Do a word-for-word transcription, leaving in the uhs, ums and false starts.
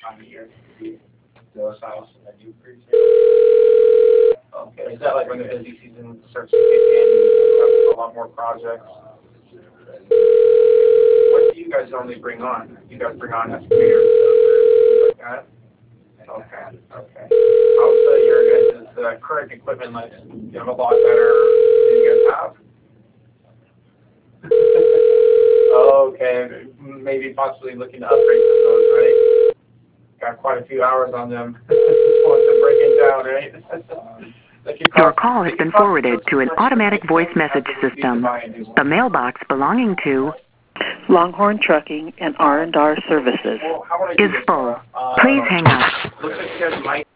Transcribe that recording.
time of year to be docile, so I do appreciate it. Okay, is that like when the busy season starts to kick in, you have a lot more projects? What do you guys normally bring on? You guys bring on estimators, things like that? Okay, okay. How's uh, your guys' uh, current equipment like? Do you have a lot better than you guys have? Okay, maybe possibly looking to upgrade some of those, right? Got quite a few hours on them. Want them breaking down, right? They could Your cost, call they has could been cost you forwarded close to to an twenty automatic grand voice message after we need to system. buy a new The one. mailbox belonging to Longhorn Trucking and R and R Services Well, how would I do is this, full. Laura? Please Um, hang up. looks like you guys might